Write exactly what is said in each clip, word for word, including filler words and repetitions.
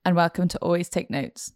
and welcome to Always Take Notes.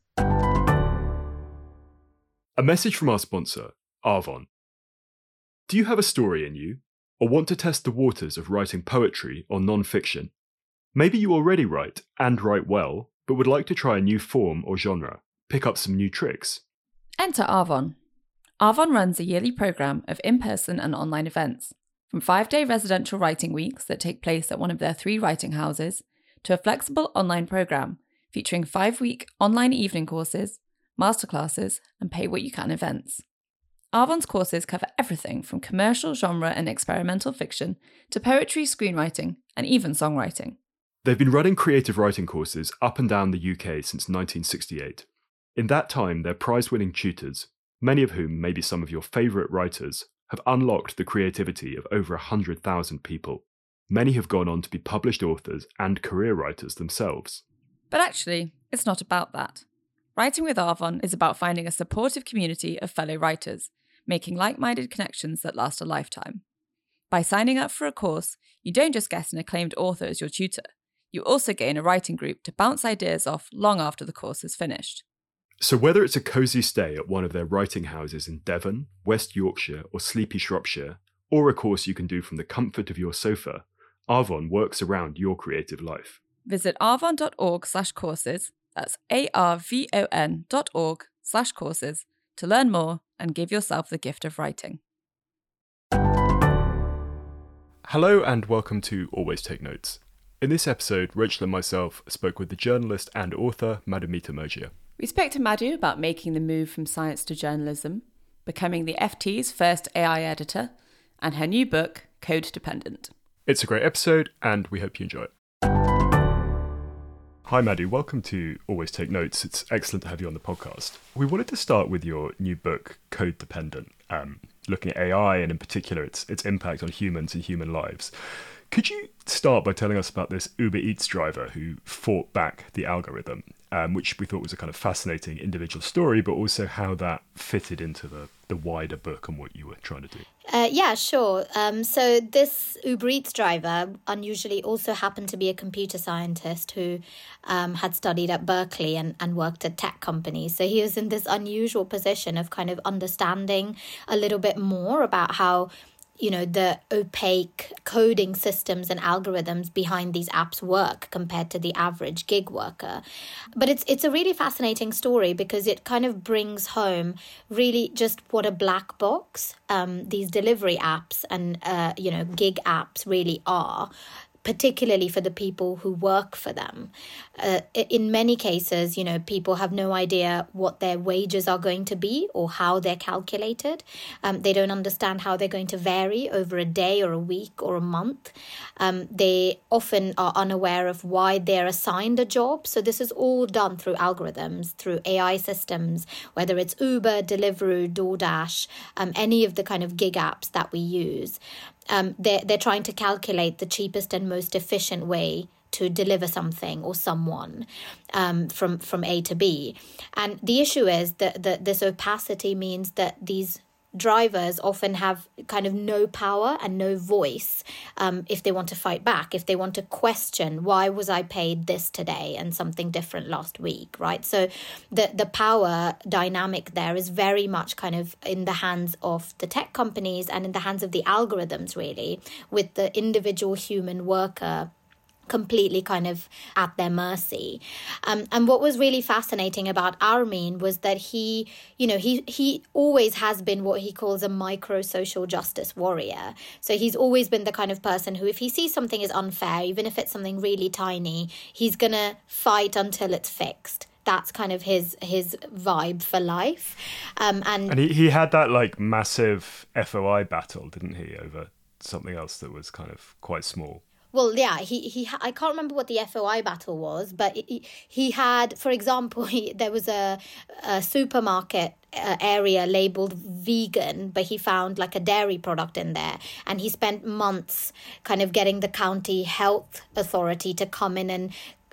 A message from our sponsor, Arvon. Do you have a story in you, or want to test the waters of writing poetry or non-fiction? Maybe you already write, and write well, but would like to try a new form or genre, pick up some new tricks. Enter Arvon. Arvon runs a yearly programme of in-person and online events, from five-day residential writing weeks that take place at one of their three writing houses, to a flexible online programme featuring five-week online evening courses, masterclasses, and pay-what-you-can events. Arvon's courses cover everything from commercial, genre, and experimental fiction to poetry, screenwriting, and even songwriting. They've been running creative writing courses up and down the U K since nineteen sixty-eight. In that time, their prize-winning tutors, many of whom may be some of your favourite writers, have unlocked the creativity of over one hundred thousand people. Many have gone on to be published authors and career writers themselves. But actually, it's not about that. Writing with Arvon is about finding a supportive community of fellow writers, making like-minded connections that last a lifetime. By signing up for a course, you don't just get an acclaimed author as your tutor, you also gain a writing group to bounce ideas off long after the course is finished. So whether it's a cosy stay at one of their writing houses in Devon, West Yorkshire or sleepy Shropshire, or a course you can do from the comfort of your sofa, Arvon works around your creative life. Visit arvon.org slash courses, that's A-R-V-O-N dot org slash courses, to learn more and give yourself the gift of writing. Hello and welcome to Always Take Notes. In this episode, Rachel and myself spoke with the journalist and author Madhumita Murgia. We spoke to Madhu about making the move from science to journalism, becoming the F T's first A I editor, and her new book, Code Dependent. It's a great episode and we hope you enjoy it. Hi Madhu, welcome to Always Take Notes. It's excellent to have you on the podcast. We wanted to start with your new book, Code Dependent, um, looking at A I and in particular its its impact on humans and human lives. Could you start by telling us about this Uber Eats driver who fought back the algorithm, um, which we thought was a kind of fascinating individual story, but also how that fitted into the, the wider book and what you were trying to do? Uh, yeah, sure. Um, so this Uber Eats driver unusually also happened to be a computer scientist who um, had studied at Berkeley and, and worked at tech companies. So he was in this unusual position of kind of understanding a little bit more about how you know, the opaque coding systems and algorithms behind these apps work compared to the average gig worker. But it's it's a really fascinating story because it kind of brings home really just what a black box um, these delivery apps and, uh, you know, gig apps really are, particularly for the people who work for them. Uh, in many cases, you know, people have no idea what their wages are going to be or how they're calculated. Um, they don't understand how they're going to vary over a day or a week or a month. Um, they often are unaware of why they're assigned a job. So this is all done through algorithms, through A I systems, whether it's Uber, Deliveroo, DoorDash, um, any of the kind of gig apps that we use. Um, they're, they're trying to calculate the cheapest and most efficient way to deliver something or someone um, from, from A to B. And the issue is that, that this opacity means that these drivers often have kind of no power and no voice um, if they want to fight back, if they want to question, why was I paid this today and something different last week, right? So the, the power dynamic there is very much kind of in the hands of the tech companies and in the hands of the algorithms, really, with the individual human worker completely kind of at their mercy. Um, and what was really fascinating about Armin was that he, you know, he he always has been what he calls a micro social justice warrior. So he's always been the kind of person who, if he sees something is unfair, even if it's something really tiny, he's going to fight until it's fixed. That's kind of his his vibe for life. Um, and and he, he had that like massive F O I battle, didn't he, over something else that was kind of quite small. Well, yeah, he, he I can't remember what the F O I battle was, but he, he had, for example, he, there was a, a supermarket uh, area labeled vegan, but he found like a dairy product in there. And he spent months kind of getting the county health authority to come in and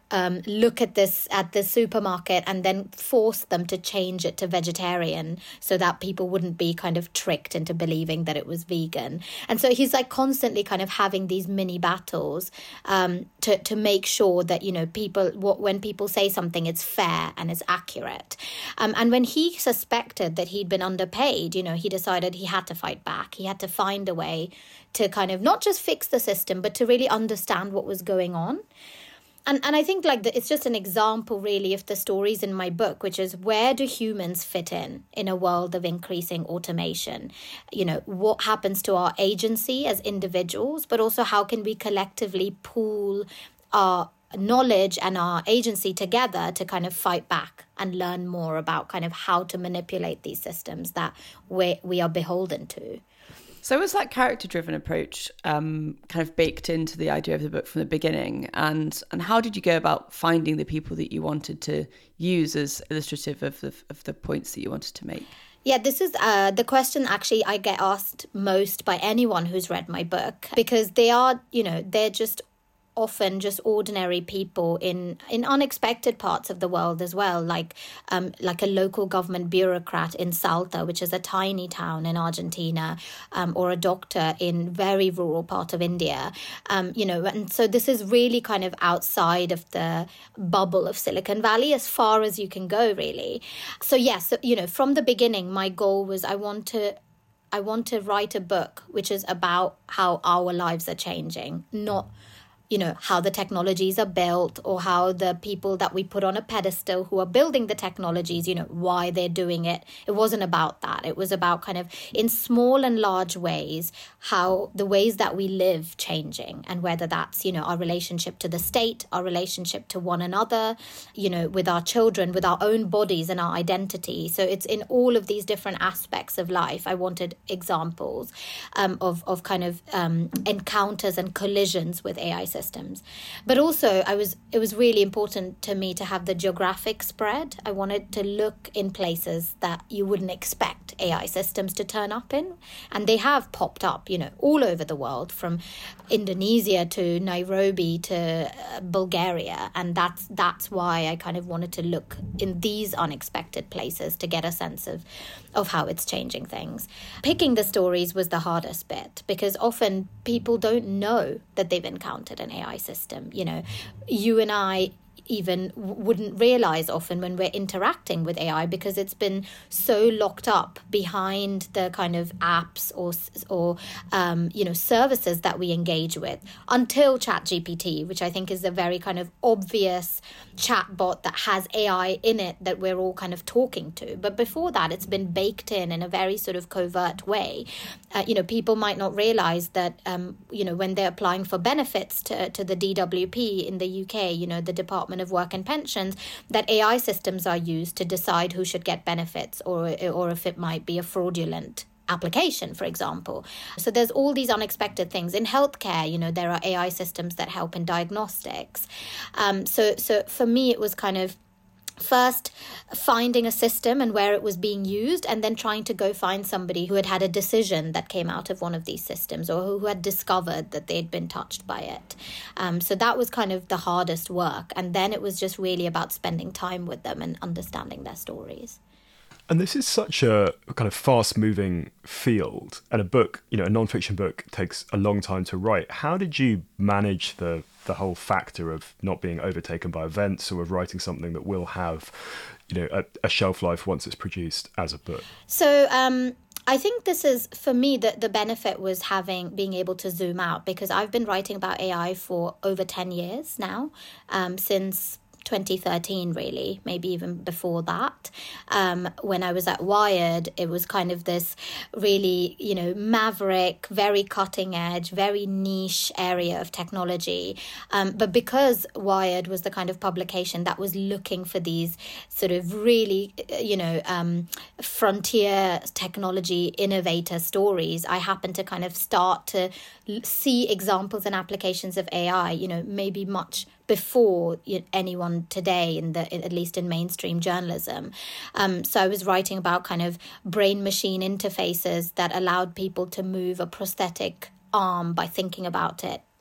um, look at this at the supermarket and then force them to change it to vegetarian so that people wouldn't be kind of tricked into believing that it was vegan. And so he's like constantly kind of having these mini battles um, to, to make sure that, you know, people, what, when people say something, it's fair and it's accurate. Um, and when he suspected that he'd been underpaid, you know, he decided he had to fight back. He had to find a way to kind of not just fix the system, but to really understand what was going on. And and I think like the, it's just an example really of the stories in my book, which is where do humans fit in in a world of increasing automation? You know, what happens to our agency as individuals, but also how can we collectively pool our knowledge and our agency together to kind of fight back and learn more about kind of how to manipulate these systems that we we are beholden to. So was that character-driven approach um, kind of baked into the idea of the book from the beginning? And and how did you go about finding the people that you wanted to use as illustrative of the, of the points that you wanted to make? Yeah, this is uh, the question actually I get asked most by anyone who's read my book, because they are, you know, they're just often just ordinary people in in unexpected parts of the world as well, like um, like a local government bureaucrat in Salta, which is a tiny town in Argentina, um, or a doctor in very rural part of India. Um, you know, and so this is really kind of outside of the bubble of Silicon Valley, as far as you can go, really. So yes, you know, from the beginning, my goal was I want to I want to write a book which is about how our lives are changing, not you know, how the technologies are built or how the people that we put on a pedestal who are building the technologies, you know, why they're doing it. It wasn't about that. It was about kind of in small and large ways, how the ways that we live changing, and whether that's, you know, our relationship to the state, our relationship to one another, you know, with our children, with our own bodies and our identity. So it's in all of these different aspects of life. I wanted examples um, of, of kind of um, encounters and collisions with A I systems. Systems. But also I was it was really important to me to have the geographic spread. I wanted to look in places that you wouldn't expect A I systems to turn up in, and they have popped up, you know, all over the world, from Indonesia to Nairobi to uh, Bulgaria, and that's that's why I kind of wanted to look in these unexpected places to get a sense of of how it's changing things. Picking the stories was the hardest bit, because often people don't know that they've encountered an A I system. You know, you and I even wouldn't realize often when we're interacting with A I, because it's been so locked up behind the kind of apps or or um, you know, services that we engage with, until ChatGPT, which I think is a very kind of obvious chatbot that has A I in it that we're all kind of talking to. But before that, it's been baked in in a very sort of covert way. Uh, you know, people might not realize that, um, you know, when they're applying for benefits to, to the D W P in the U K, you know, the Department of Work and Pensions, that A I systems are used to decide who should get benefits, or or if it might be a fraudulent application, for example. So there's all these unexpected things. In healthcare, you know, there are A I systems that help in diagnostics. Um, so so for me, it was kind of first finding a system and where it was being used, and then trying to go find somebody who had had a decision that came out of one of these systems, or who had discovered that they'd been touched by it. Um, so that was kind of the hardest work. And then it was just really about spending time with them and understanding their stories. And this is such a kind of fast-moving field, and a book, you know, a non-fiction book takes a long time to write. How did you manage the the whole factor of not being overtaken by events, or of writing something that will have, you know, a, a shelf life once it's produced as a book? So um, I think this is, for me, the, the benefit was having being able to zoom out, because I've been writing about A I for over ten years now, um, since twenty thirteen, really, maybe even before that. Um, when I was at Wired, it was kind of this really, you know, maverick, very cutting edge, very niche area of technology. Um, but because Wired was the kind of publication that was looking for these sort of really, you know, um, frontier technology innovator stories, I happened to kind of start to see examples and applications of A I, you know, maybe much before anyone today, in the at least in mainstream journalism. Um, so I was writing about kind of brain-machine interfaces that allowed people to move a prosthetic arm by thinking about it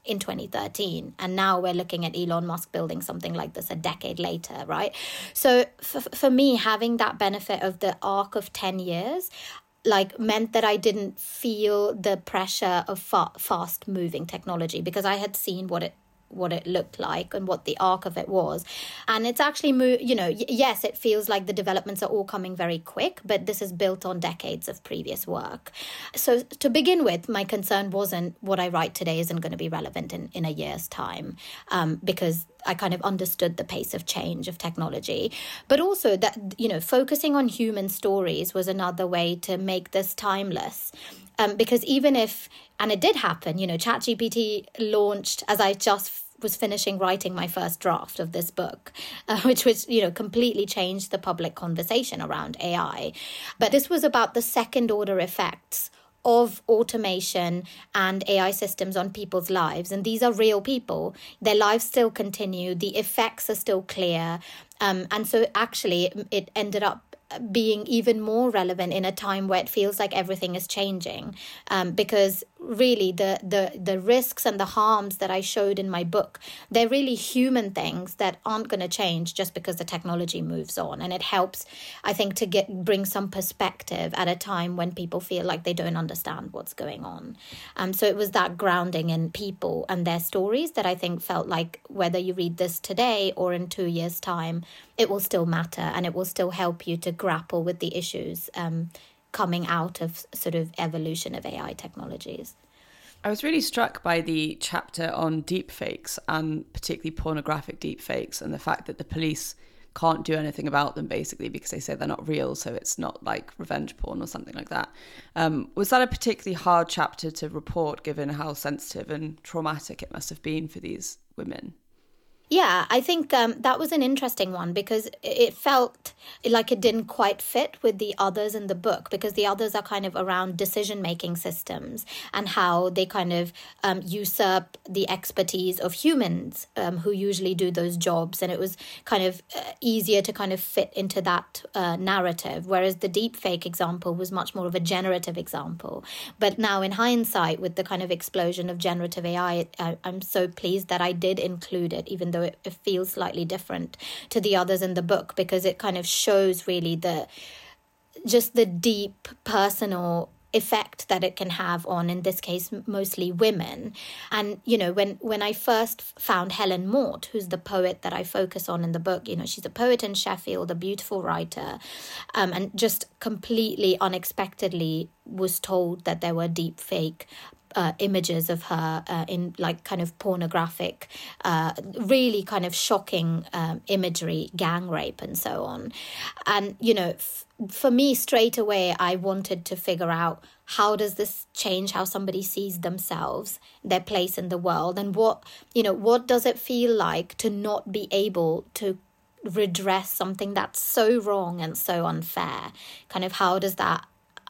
in twenty thirteen. And now we're looking at Elon Musk building something like this a decade later, right? So f- for me, having that benefit of the arc of ten years, like meant that I didn't feel the pressure of fa- fast moving technology, because I had seen what it what it looked like and what the arc of it was. And it's actually, mo- you know, y- yes, it feels like the developments are all coming very quick, but this is built on decades of previous work. So to begin with, my concern wasn't what I write today isn't going to be relevant in, in a year's time, um, because I kind of understood the pace of change of technology. But also that, you know, focusing on human stories was another way to make this timeless. Um, because even if, and it did happen, you know, ChatGPT launched as I just f- was finishing writing my first draft of this book, uh, which was, you know, completely changed the public conversation around A I. But this was about the second order effects of automation and A I systems on people's lives. And these are real people. Their lives still continue. The effects are still clear. Um, and so actually it, it ended up being even more relevant in a time where it feels like everything is changing, um, because really the the the risks and the harms that I showed in my book, they're really human things that aren't going to change just because the technology moves on. And it helps, I think, to get bring some perspective at a time when people feel like they don't understand what's going on. Um, so it was that grounding in people and their stories that I think felt like whether you read this today or in two years' time, it will still matter, and it will still help you to grapple with the issues um, coming out of sort of evolution of A I technologies. I was really struck by the chapter on deepfakes, and particularly pornographic deepfakes, and the fact that the police can't do anything about them, basically, because they say they're not real, so it's not like revenge porn or something like that. Um, was that a particularly hard chapter to report, given how sensitive and traumatic it must have been for these women? Yeah, I think um, that was an interesting one, because it felt like it didn't quite fit with the others in the book, because the others are kind of around decision-making systems and how they kind of um, usurp the expertise of humans um, who usually do those jobs. And it was kind of uh, easier to kind of fit into that uh, narrative, whereas the deepfake example was much more of a generative example. But now in hindsight, with the kind of explosion of generative A I, I, I'm so pleased that I did include it, even though It, it feels slightly different to the others in the book, because it kind of shows really the just the deep personal effect that it can have on, in this case, mostly women. And, you know, when, when I first found Helen Mort, who's the poet that I focus on in the book, you know, she's a poet in Sheffield, a beautiful writer, um, and just completely unexpectedly was told that there were deep fake Uh, images of her uh, in like kind of pornographic, uh, really kind of shocking um, imagery, gang rape and so on. And, you know, f- for me, straight away, I wanted to figure out, how does this change how somebody sees themselves, their place in the world, and what, you know, what does it feel like to not be able to redress something that's so wrong and so unfair? Kind of how does that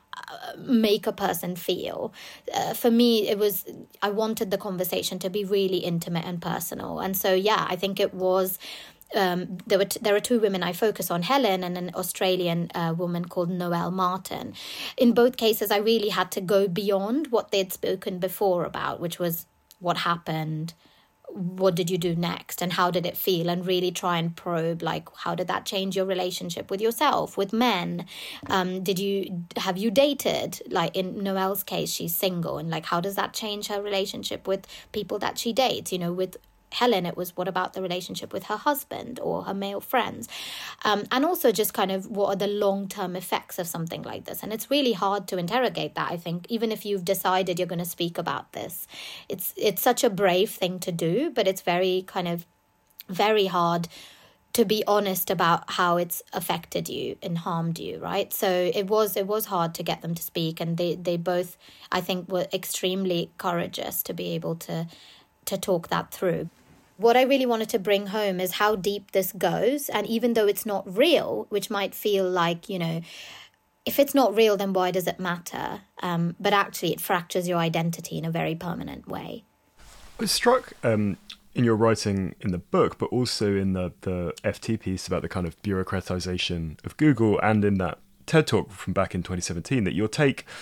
make a person feel? Uh, for me, it was, I wanted the conversation to be really intimate and personal. And so, yeah, I think it was, um, there were t- there are two women I focus on, Helen and an Australian uh, woman called Noelle Martin. In both cases, I really had to go beyond what they'd spoken before about, which was what happened, what did you do next, and how did it feel, and really try and probe, like, how did that change your relationship with yourself, with men? Um, did you, have you dated? Like in Noelle's case, she's single, and like, how does that change her relationship with people that she dates? You know, with Helen, it was, what about the relationship with her husband or her male friends? Um, and also just kind of, what are the long-term effects of something like this? And it's really hard to interrogate that, I think, even if you've decided you're going to speak about this. It's it's such a brave thing to do, but it's very kind of, very hard to be honest about how it's affected you and harmed you, right? So it was it was hard to get them to speak, and they, they both, I think, were extremely courageous to be able to to talk that through. What I really wanted to bring home is how deep this goes. And even though it's not real, which might feel like, you know, if it's not real, then why does it matter? Um, but actually, it fractures your identity in a very permanent way. I was struck um, in your writing in the book, but also in the, the F T piece about the kind of bureaucratization of Google, and in that TED Talk from back in twenty seventeen, that your take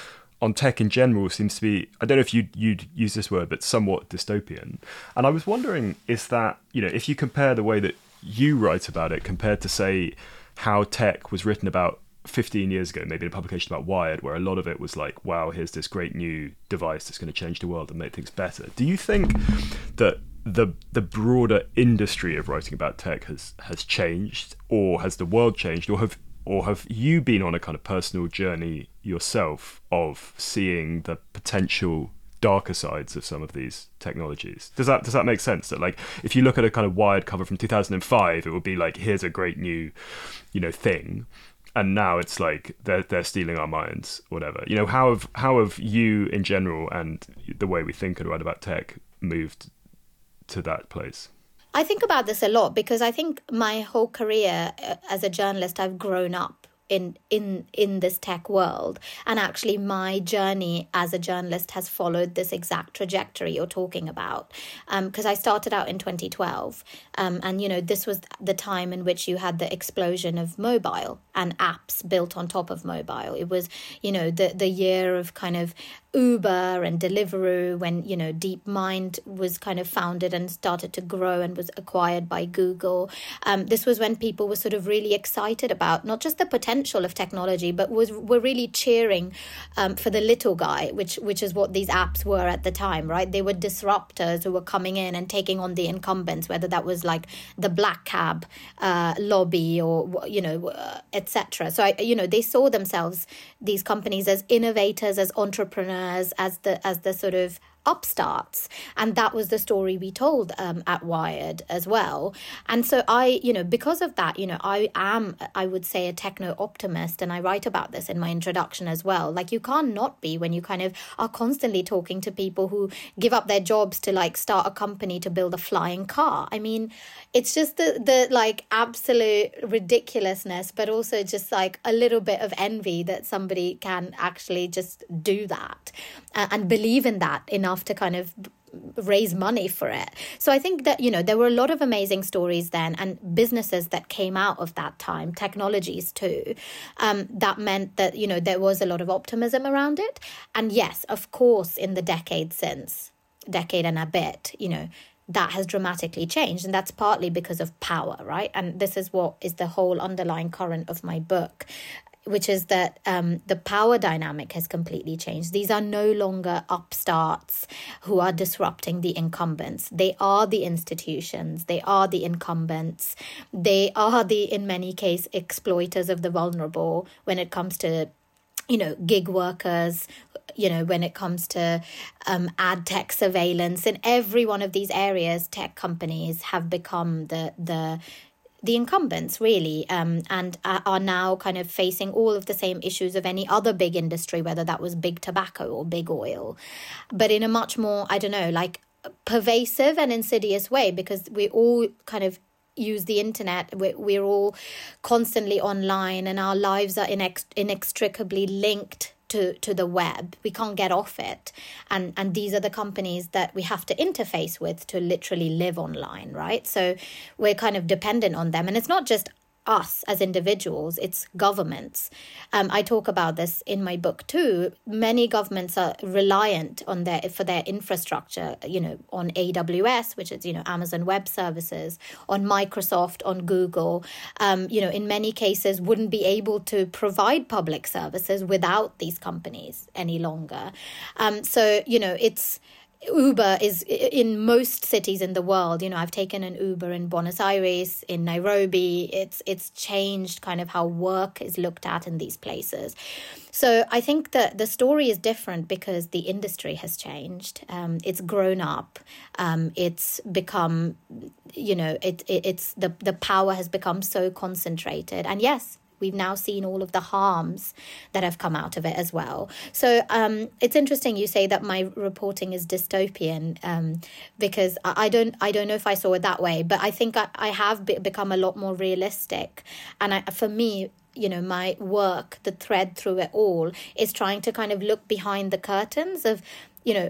on tech in general seems to be, I don't know if you'd, you'd use this word, but somewhat dystopian. And I was wondering, is that, you know, if you compare the way that you write about it compared to, say, how tech was written about fifteen years ago, maybe in a publication about Wired, where a lot of it was like, wow, here's this great new device that's going to change the world and make things better. Do you think that the the broader industry of writing about tech has has changed, or has the world changed, or have or have you been on a kind of personal journey yourself of seeing the potential darker sides of some of these technologies? Does that does that make sense? That, like, if you look at a kind of Wired cover from two thousand five, it would be like, here's a great new, you know, thing. And now it's like they're they're stealing our minds, whatever. You know, how have how have you in general and the way we think and write about tech moved to that place? I think about this a lot because I think my whole career uh, as a journalist, I've grown up in in in this tech world, and actually my journey as a journalist has followed this exact trajectory you're talking about, because um, I started out in twenty twelve, um, and you know this was the time in which you had the explosion of mobile and apps built on top of mobile. It was, you know, the the year of kind of Uber and Deliveroo, when, you know, DeepMind was kind of founded and started to grow and was acquired by Google. Um, this was when people were sort of really excited about not just the potential of technology, but was were really cheering um, for the little guy, which which is what these apps were at the time, right? They were disruptors who were coming in and taking on the incumbents, whether that was like the black cab uh, lobby or, you know, uh, et cetera. So, I, you know, they saw themselves, these companies, as innovators, as entrepreneurs, as the as the sort of upstarts, and that was the story we told um, at Wired as well. And so I, you know, because of that, you know, I am, I would say, a techno optimist, and I write about this in my introduction as well. Like, you can't not be when you kind of are constantly talking to people who give up their jobs to like start a company to build a flying car. I mean, it's just the the like absolute ridiculousness, but also just like a little bit of envy that somebody can actually just do that uh, and believe in that enough to kind of raise money for it. So I think that, you know, there were a lot of amazing stories then, and businesses that came out of that time, technologies too, um, that meant that, you know, there was a lot of optimism around it. And yes, of course, in the decade since, decade and a bit, you know, that has dramatically changed. And that's partly because of power, right? And this is what is the whole underlying current of my book, which is that um, the power dynamic has completely changed. These are no longer upstarts who are disrupting the incumbents. They are the institutions. They are the incumbents. They are the, in many cases, exploiters of the vulnerable when it comes to, you know, gig workers, you know, when it comes to um, ad tech surveillance. In every one of these areas, tech companies have become the the the incumbents, really, um, and are now kind of facing all of the same issues of any other big industry, whether that was big tobacco or big oil, but in a much more, I don't know, like pervasive and insidious way, because we all kind of use the internet. We're, we're all constantly online, and our lives are inex- inextricably linked to to the web. We can't get off it, and and these are the companies that we have to interface with to literally live online, right? So we're kind of dependent on them, and it's not just us as individuals, it's governments. Um, I talk about this in my book too. Many governments are reliant on their for their infrastructure, you know, on A W S, which is, you know, Amazon Web Services, on Microsoft, on Google. Um, you know, in many cases, wouldn't be able to provide public services without these companies any longer. Um, so, you know, it's Uber is in most cities in the world. You know, I've taken an Uber in Buenos Aires, in Nairobi. It's it's changed kind of how work is looked at in these places. So I think that the story is different because the industry has changed. Um, it's grown up. Um, it's become, you know, it, it it's the the power has become so concentrated. And yes, we've now seen all of the harms that have come out of it as well. So um, it's interesting you say that my reporting is dystopian, um, because I don't I don't know if I saw it that way, but I think I, I have be- become a lot more realistic. And I, for me, you know, my work, the thread through it all, is trying to kind of look behind the curtains of, you know,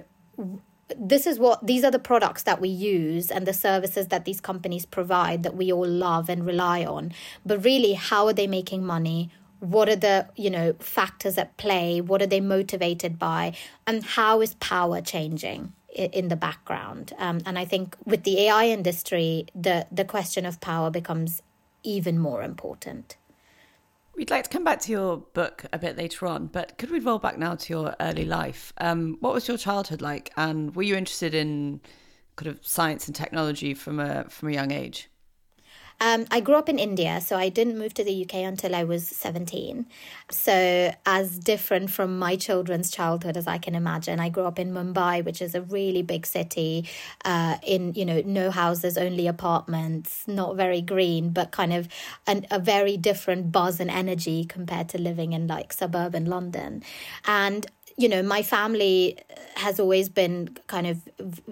this is what, these are the products that we use and the services that these companies provide that we all love and rely on. But really, how are they making money? what are the, you know, factors at play? What are they motivated by? And how is power changing in the background? Um, and I think with the A I industry, the, the question of power becomes even more important. We'd like to come back to your book a bit later on, but could we roll back now to your early life? Um, what was your childhood like? And were you interested in kind of science and technology from a from a young age? Um, I grew up in India, so I didn't move to the U K until I was seventeen. So as different from my children's childhood as I can imagine. I grew up in Mumbai, which is a really big city, uh, in, you know, no houses, only apartments, not very green, but kind of an, a very different buzz and energy compared to living in like suburban London. And you know, my family has always been kind of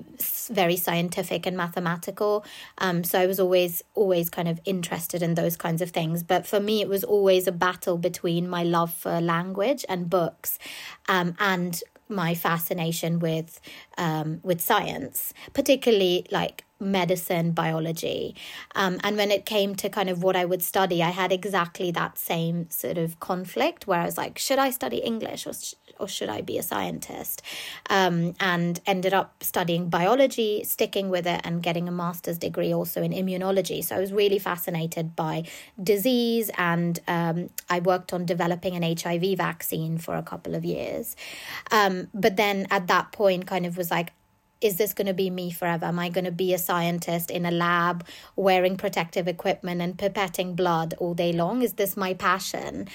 very scientific and mathematical. Um, so I was always, always kind of interested in those kinds of things. But for me, it was always a battle between my love for language and books um, and my fascination with um, with science, particularly like medicine, biology. Um, and when it came to kind of what I would study, I had exactly that same sort of conflict where I was like, should I study English or sh- or should I be a scientist? Um, and ended up studying biology, sticking with it and getting a master's degree also in immunology. So I was really fascinated by disease, and um, I worked on developing an H I V vaccine for a couple of years. Um, but then at that point kind of was like, is this going to be me forever? Am I going to be a scientist in a lab wearing protective equipment and pipetting blood all day long? Is this my passion?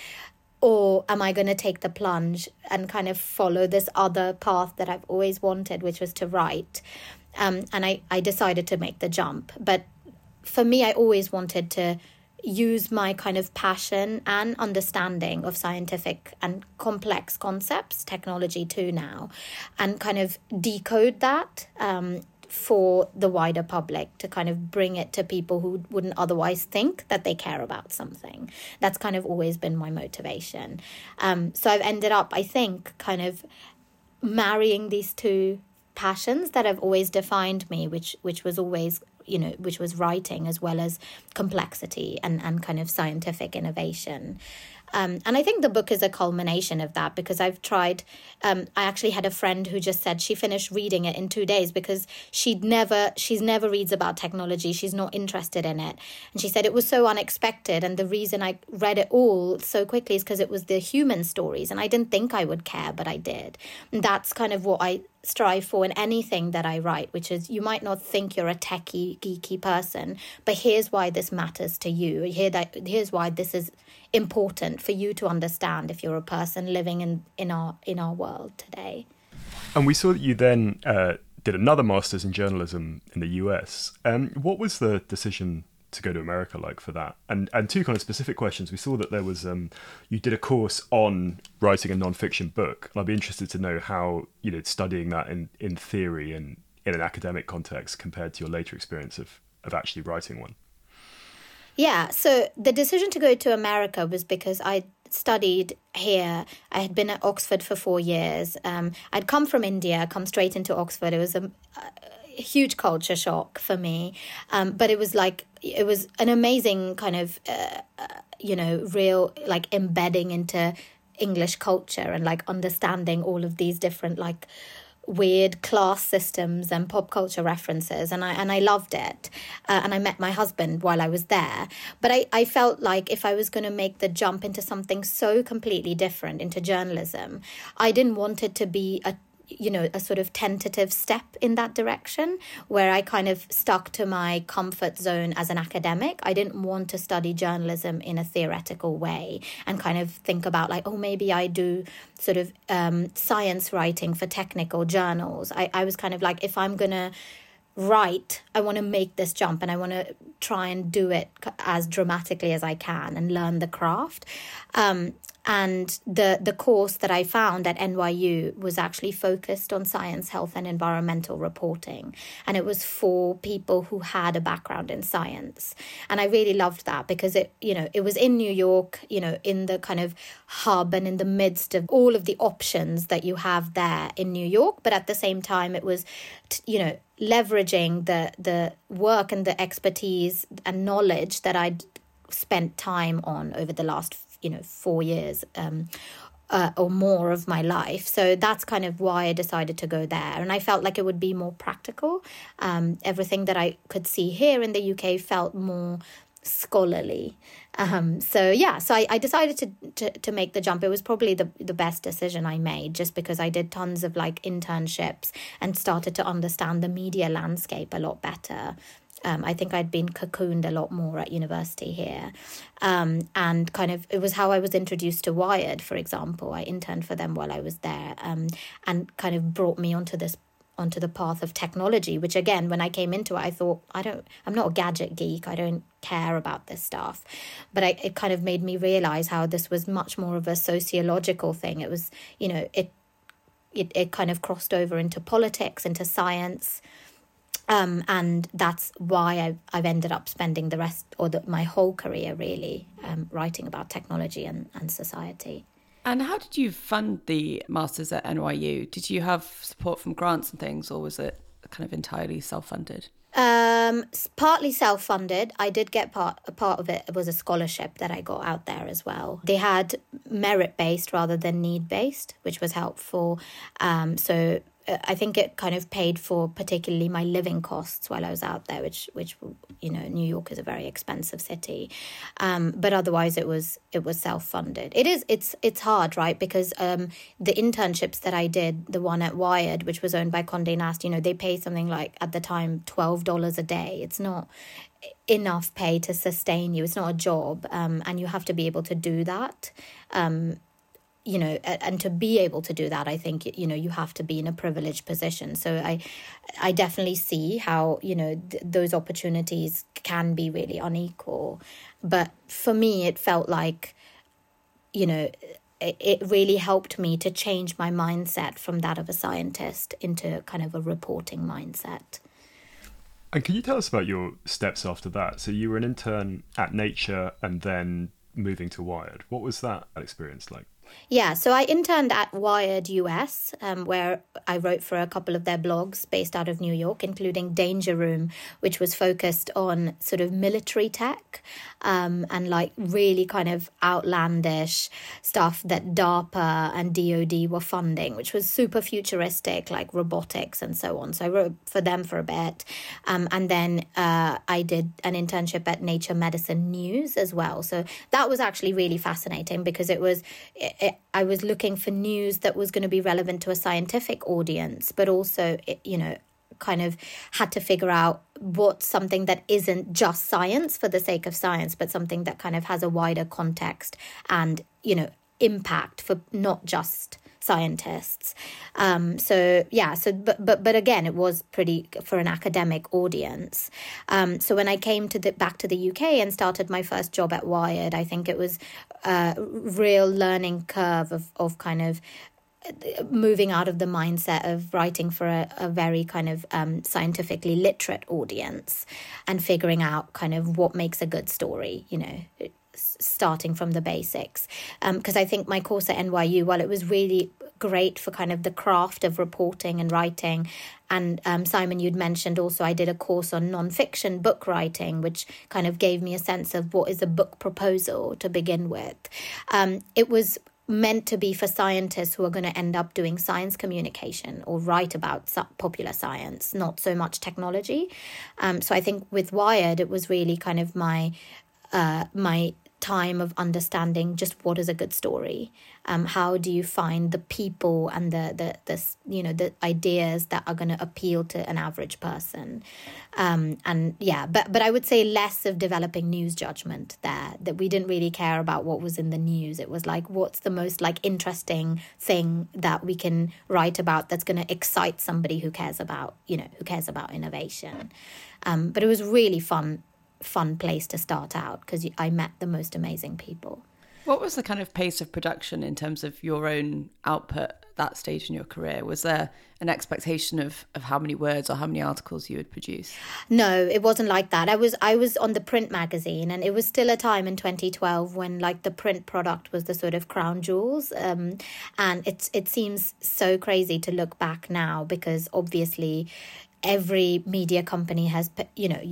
Or am I going to take the plunge and kind of follow this other path that I've always wanted, which was to write? Um, and I, I decided to make the jump. But for me, I always wanted to use my kind of passion and understanding of scientific and complex concepts, technology too now, and kind of decode that um, for the wider public, to kind of bring it to people who wouldn't otherwise think that they care about something. That's kind of always been my motivation. Um, so I've ended up, I think, kind of marrying these two passions that have always defined me, which which was always, you know, which was writing as well as complexity and, and kind of scientific innovation. Um, and I think the book is a culmination of that, because I've tried, um, I actually had a friend who just said she finished reading it in two days because she'd never, she's never reads about technology. She's not interested in it. And she said it was so unexpected. And the reason I read it all so quickly is because it was the human stories. And I didn't think I would care, but I did. And that's kind of what I strive for in anything that I write, which is you might not think you're a techie, geeky person, but here's why this matters to you. Here that here's why this is important for you to understand if you're a person living in, in our in our world today. And we saw that you then uh, did another master's in journalism in the U S. Um, what was the decision to go to America like for that? And and two kind of specific questions. We saw that there was um you did a course on writing a non-fiction book, and I'd be interested to know how, you know, studying that in in theory and in an academic context compared to your later experience of of actually writing one. Yeah, so the decision to go to America was because I studied here. I had been at Oxford for four years. Um, I'd come from India, come straight into Oxford. It was a, a huge culture shock for me, um, but it was like it was an amazing kind of uh, uh, you know real like embedding into English culture and like understanding all of these different like weird class systems and pop culture references, and I and I loved it. Uh, and I met my husband while I was there. But I, I felt like if I was going to make the jump into something so completely different, into journalism, I didn't want it to be a you know, a sort of tentative step in that direction where I kind of stuck to my comfort zone as an academic. I didn't want to study journalism in a theoretical way and kind of think about like, oh, maybe I do sort of um, science writing for technical journals. I, I was kind of like, if I'm going to write, I want to make this jump and I want to try and do it as dramatically as I can and learn the craft. Um, And the, the course that I found at N Y U was actually focused on science, health and environmental reporting. And it was for people who had a background in science. And I really loved that because it, you know, it was in New York, you know, in the kind of hub and in the midst of all of the options that you have there in New York. But at the same time, it was, you know, leveraging the, the work and the expertise and knowledge that I'd spent time on over the last you know, four years um, uh, or more of my life. So that's kind of why I decided to go there. And I felt like it would be more practical. Um, everything that I could see here in the U K felt more scholarly. Um, so yeah, so I, I decided to, to to make the jump. It was probably the, the best decision I made, just because I did tons of like internships and started to understand the media landscape a lot better. Um, I think I'd been cocooned a lot more at university here. Um, and kind of, it was how I was introduced to Wired, for example. I interned for them while I was there, um, and kind of brought me onto this onto the path of technology, which again, when I came into it, I thought, I don't, I'm not a gadget geek. I don't care about this stuff. But I, it kind of made me realize how this was much more of a sociological thing. It was, you know, it, it, it kind of crossed over into politics, into science. Um, and that's why I've, I've ended up spending the rest, or the, my whole career really, um, writing about technology and, and society. And how did you fund the Masters at N Y U? Did you have support from grants and things, or was it kind of entirely self-funded? Um, partly self-funded. I did get part, a part of it, it was a scholarship that I got out there as well. They had merit-based rather than need-based, which was helpful. Um, so I think it kind of paid for particularly my living costs while I was out there, which, which you know, New York is a very expensive city. Um, but otherwise it was it was self-funded. It is, it's it's hard, right? Because um, the internships that I did, the one at Wired, which was owned by Condé Nast, you know, they pay something like, at the time, twelve dollars a day. It's not enough pay to sustain you. It's not a job. Um, and you have to be able to do that. Um You know, and to be able to do that, I think, you know, you have to be in a privileged position. So I I definitely see how, you know, th- those opportunities can be really unequal. But for me, it felt like, you know, it, it really helped me to change my mindset from that of a scientist into kind of a reporting mindset. And can you tell us about your steps after that? So you were an intern at Nature and then moving to Wired. What was that experience like? Yeah, so I interned at Wired U S, um, where I wrote for a couple of their blogs based out of New York, including Danger Room, which was focused on sort of military tech um, and like really kind of outlandish stuff that DARPA and D O D were funding, which was super futuristic, like robotics and so on. So I wrote for them for a bit. Um, and then uh, I did an internship at Nature Medicine News as well. So that was actually really fascinating because it was... It, It, I was looking for news that was going to be relevant to a scientific audience, but also, it, you know, kind of had to figure out what's something that isn't just science for the sake of science, but something that kind of has a wider context and, you know, impact for not just scientists. Um, so yeah, so but but but again, it was pretty for an academic audience. Um, so when I came to the back to the U K and started my first job at Wired, I think it was a real learning curve of of kind of moving out of the mindset of writing for a, a very kind of um, scientifically literate audience and figuring out kind of what makes a good story, you know, starting from the basics. Because um, I think my course at N Y U, while it was really great for kind of the craft of reporting and writing, and um, Simon, you'd mentioned also I did a course on nonfiction book writing, which kind of gave me a sense of what is a book proposal to begin with. Um, it was meant to be for scientists who are going to end up doing science communication or write about popular science, not so much technology. Um, so I think with Wired, it was really kind of my uh, my time of understanding just what is a good story. Um, how do you find the people and the the the you know the ideas that are going to appeal to an average person, um, and yeah, but but I would say less of developing news judgment there. That we didn't really care about what was in the news. It was like, what's the most like interesting thing that we can write about that's going to excite somebody who cares about you know who cares about innovation. Um, but it was really fun. fun place to start out because I met the most amazing people. What was the kind of pace of production in terms of your own output at that stage in your career? Was there an expectation of, of how many words or how many articles you would produce? No, it wasn't like that. I was I was on the print magazine, and it was still a time in twenty twelve when like the print product was the sort of crown jewels. Um, and it's it seems so crazy to look back now because obviously every media company has, you know,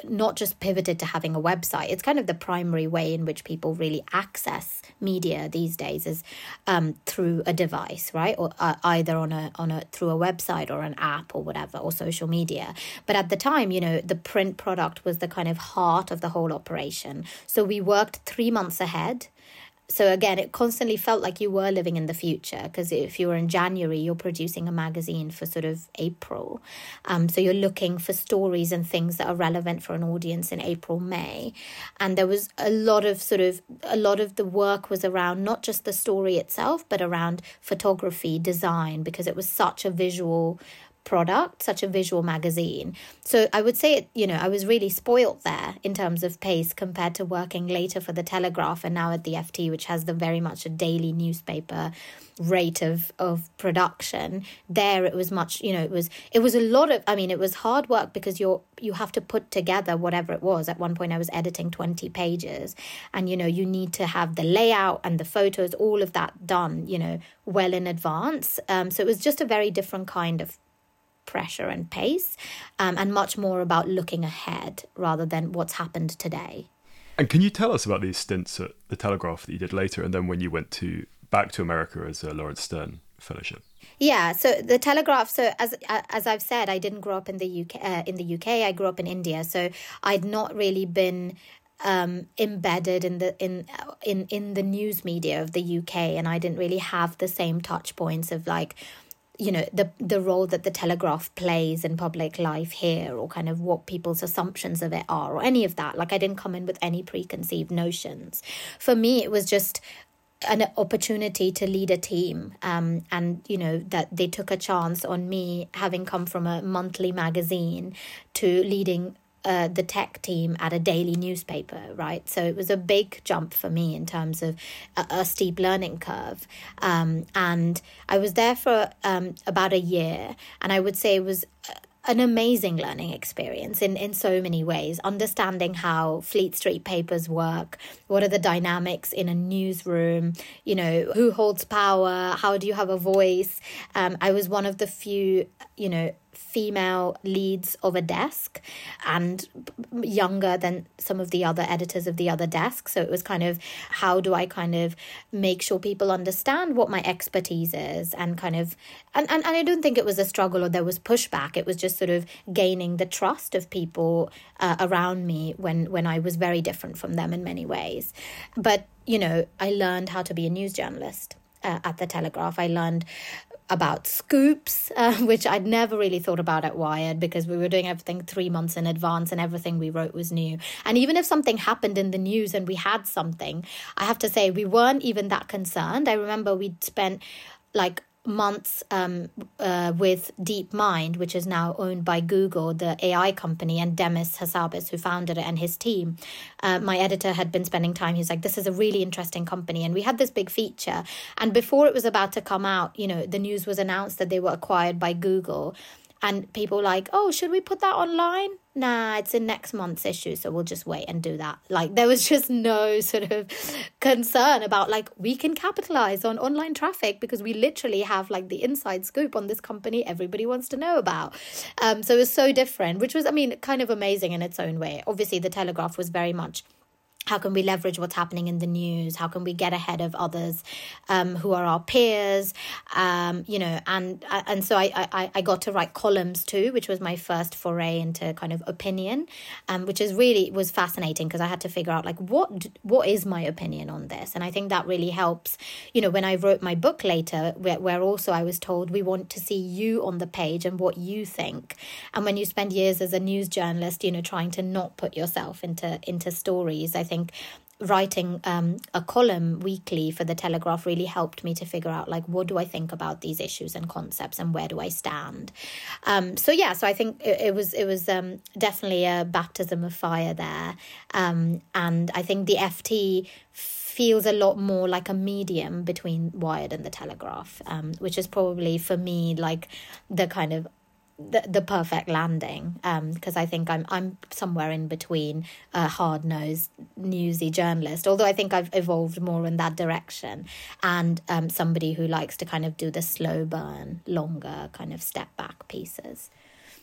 not just pivoted to having a website. It's kind of the primary way in which people really access media these days is um, through a device, right? Or uh, either on a on a through a website or an app or whatever, or social media. But at the time, you know, the print product was the kind of heart of the whole operation. So we worked three months ahead. So again, it constantly felt like you were living in the future, because if you were in January, you're producing a magazine for sort of April. Um, so you're looking for stories and things that are relevant for an audience in April, May. And there was a lot of sort of, a lot of the work was around not just the story itself, but around photography, design, because it was such a visual product, such a visual magazine. So I would say, you know, I was really spoilt there in terms of pace compared to working later for the Telegraph and now at the F T, which has the very much a daily newspaper rate of of production. There it was much, you know, it was it was a lot of, I mean, it was hard work because you're you have to put together whatever it was. At one point I was editing twenty pages, and you know, you need to have the layout and the photos, all of that done, you know, well in advance. Um, so it was just a very different kind of pressure and pace, um, and much more about looking ahead rather than what's happened today. And can you tell us about these stints at the Telegraph that you did later, and then when you went to back to America as a Lawrence Stern Fellowship? Yeah, so the Telegraph. So as as I've said, I didn't grow up in the U K. Uh, in the U K, I grew up in India. So I'd not really been um, embedded in the in in in the news media of the U K, and I didn't really have the same touch points of like, you know, the the role that the Telegraph plays in public life here, or kind of what people's assumptions of it are, or any of that. Like, I didn't come in with any preconceived notions. For me, it was just an opportunity to lead a team, um, and, you know, that they took a chance on me, having come from a monthly magazine to leading Uh, the tech team at a daily newspaper, right? So it was a big jump for me in terms of a, a steep learning curve. Um, and I was there for um, about a year, and I would say it was an amazing learning experience in, in so many ways. Understanding how Fleet Street papers work, what are the dynamics in a newsroom, you know, who holds power, how do you have a voice? Um, I was one of the few, you know, female leads of a desk, and younger than some of the other editors of the other desks. So it was kind of, how do I kind of make sure people understand what my expertise is, and kind of, and, and, and I don't think it was a struggle or there was pushback. It was just sort of gaining the trust of people uh, around me when, when I was very different from them in many ways. But, you know, I learned how to be a news journalist uh, at the Telegraph. I learned about scoops, uh, which I'd never really thought about at Wired, because we were doing everything three months in advance and everything we wrote was new. And even if something happened in the news and we had something, I have to say we weren't even that concerned. I remember we'd spent like months um, uh, with DeepMind, which is now owned by Google, the A I company, and Demis Hassabis, who founded it, and his team. Uh, my editor had been spending time. He's like, this is a really interesting company. And we had this big feature. And before it was about to come out, you know, the news was announced that they were acquired by Google. And people were like, oh, should we put that online? Nah, it's in next month's issue, so we'll just wait and do that. Like, there was just no sort of concern about, like, we can capitalize on online traffic because we literally have, like, the inside scoop on this company everybody wants to know about. Um, so it was so different, which was, I mean, kind of amazing in its own way. Obviously, the Telegraph was very much, how can we leverage what's happening in the news? How can we get ahead of others um, who are our peers? Um, you know, and and so I, I I got to write columns too, which was my first foray into kind of opinion, um, which is really was fascinating because I had to figure out like what what is my opinion on this, and I think that really helps. You know, when I wrote my book later, where, where also I was told we want to see you on the page and what you think, and when you spend years as a news journalist, you know, trying to not put yourself into into stories, I think. I think writing um, a column weekly for the Telegraph really helped me to figure out, like, what do I think about these issues and concepts, and where do I stand? Um, so yeah, so I think it, it was it was um, definitely a baptism of fire there, um, and I think the F T feels a lot more like a medium between Wired and the Telegraph, um, which is probably for me like the kind of The, the perfect landing, because um, I think I'm I'm somewhere in between a hard-nosed newsy journalist, although I think I've evolved more in that direction, and um, somebody who likes to kind of do the slow burn, longer kind of step back pieces.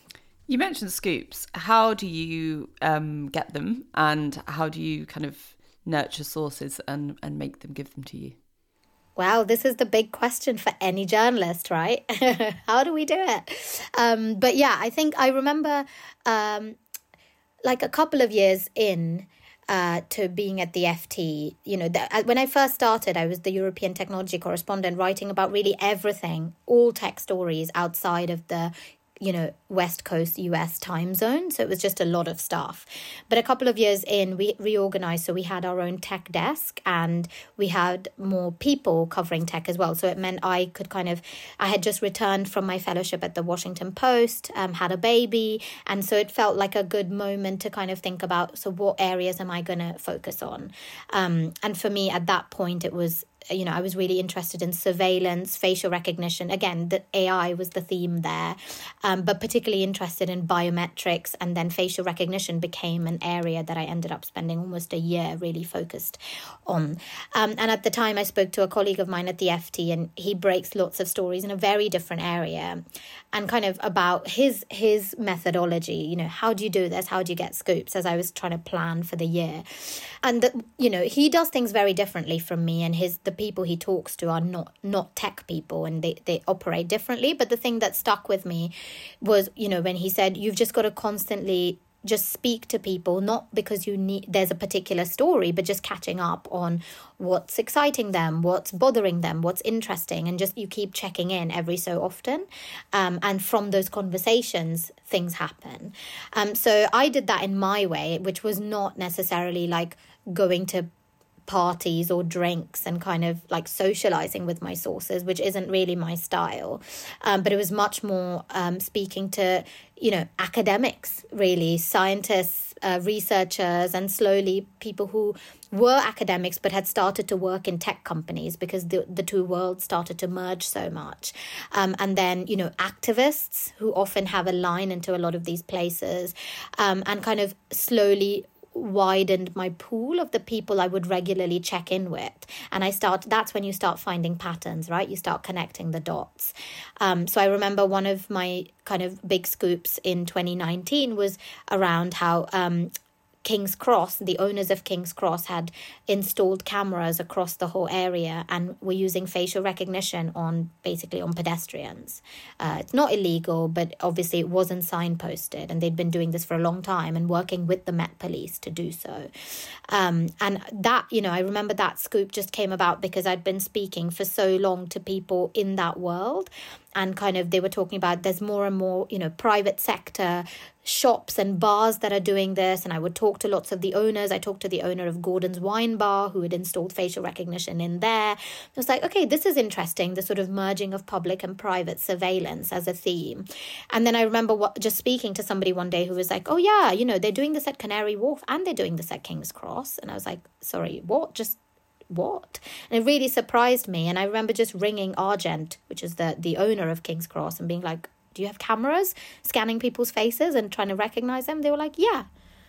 You mentioned scoops. How do you um, get them, and how do you kind of nurture sources and, and make them give them to you? Wow, this is the big question for any journalist, right? How do we do it? Um, but yeah, I think I remember um, like a couple of years in uh, to being at the F T, you know, the, when I first started, I was the European technology correspondent writing about really everything, all tech stories outside of the you know, West Coast U S time zone. So it was just a lot of stuff. But a couple of years in, we reorganized. So we had our own tech desk and we had more people covering tech as well. So it meant I could kind of, I had just returned from my fellowship at the Washington Post, um, had a baby. And so it felt like a good moment to kind of think about, so what areas am I going to focus on? Um, and for me at that point, it was, you know, I was really interested in surveillance, facial recognition. Again, the A I was the theme there, um, but particularly interested in biometrics, and then facial recognition became an area that I ended up spending almost a year really focused on. Um, and at the time, I spoke to a colleague of mine at the F T, and he breaks lots of stories in a very different area, and kind of about his his methodology. You know, how do you do this? How do you get scoops? As I was trying to plan for the year, and the, you know, he does things very differently from me, and his the people he talks to are not not tech people, and they, they operate differently. But the thing that stuck with me was, you know, when he said, you've just got to constantly just speak to people, not because you need there's a particular story, but just catching up on what's exciting them, what's bothering them, what's interesting, and just you keep checking in every so often. Um, and from those conversations, things happen. Um, so I did that in my way, which was not necessarily like going to parties or drinks and kind of like socializing with my sources, which isn't really my style. Um, but it was much more um, speaking to, you know, academics, really, scientists, uh, researchers, and slowly people who were academics but had started to work in tech companies because the, the two worlds started to merge so much. Um, and then, you know, activists who often have a line into a lot of these places, um, and kind of slowly widened my pool of the people I would regularly check in with. And I start, that's when you start finding patterns, right? You start connecting the dots. Um, so I remember one of my kind of big scoops in twenty nineteen was around how um, King's Cross, the owners of King's Cross, had installed cameras across the whole area and were using facial recognition on basically on pedestrians. Uh, it's not illegal, but obviously it wasn't signposted, and they'd been doing this for a long time and working with the Met Police to do so. Um, and that, you know, I remember that scoop just came about because I'd been speaking for so long to people in that world. And kind of they were talking about there's more and more, you know, private sector shops and bars that are doing this. And I would talk to lots of the owners. I talked to the owner of Gordon's Wine Bar who had installed facial recognition in there. I was like, okay, this is interesting, the sort of merging of public and private surveillance as a theme. And then I remember what, just speaking to somebody one day who was like, oh, yeah, you know, they're doing this at Canary Wharf and they're doing this at King's Cross. And I was like, sorry, what? Just what? And it really surprised me. And I remember just ringing Argent, which is the the owner of King's Cross, and being like, do you have cameras scanning people's faces and trying to recognize them? They were like, yeah.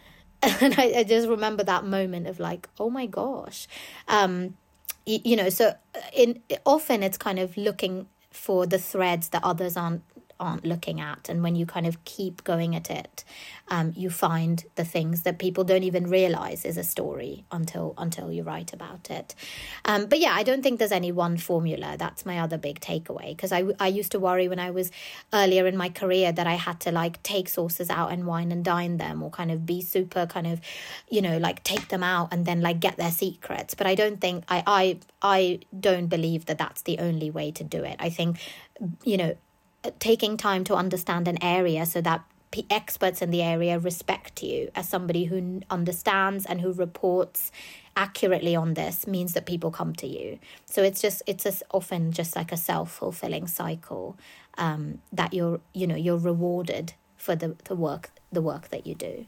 And I, I just remember that moment of like, oh my gosh. Um, you, you know, so in often it's kind of looking for the threads that others aren't aren't looking at, and when you kind of keep going at it, um, you find the things that people don't even realize is a story until until you write about it. Um, but yeah, I don't think there's any one formula. That's my other big takeaway, because I, I used to worry when I was earlier in my career that I had to like take sources out and wine and dine them, or kind of be super kind of, you know, like take them out and then like get their secrets. But I don't think I I I don't believe that that's the only way to do it. I think, you know, taking time to understand an area so that p- experts in the area respect you as somebody who understands and who reports accurately on this means that people come to you. So it's just it's just often just like a self-fulfilling cycle, um, that you're you know you're rewarded for the, the work the work that you do.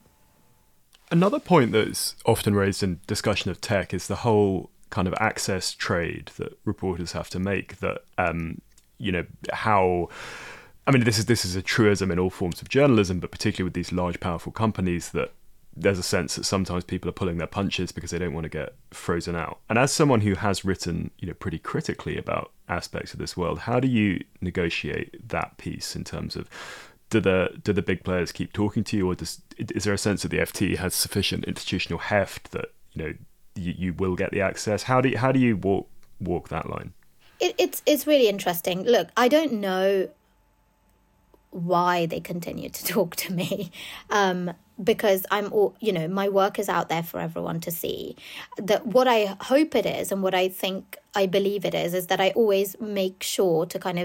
Another point that's often raised in discussion of tech is the whole kind of access trade that reporters have to make. That um, you know how. I mean, this is this is a truism in all forms of journalism, but particularly with these large, powerful companies, that there's a sense that sometimes people are pulling their punches because they don't want to get frozen out. And as someone who has written, you know, pretty critically about aspects of this world, how do you negotiate that piece in terms of do the do the big players keep talking to you, or does, is there a sense that the F T has sufficient institutional heft that, you know, you, you will get the access? How do you, how do you walk walk that line? It, it's it's really interesting. Look, I don't know why they continue to talk to me, um, because I'm all, you know, my work is out there for everyone to see. That what I hope it is, and what I think I believe it is, is that I always make sure to kind of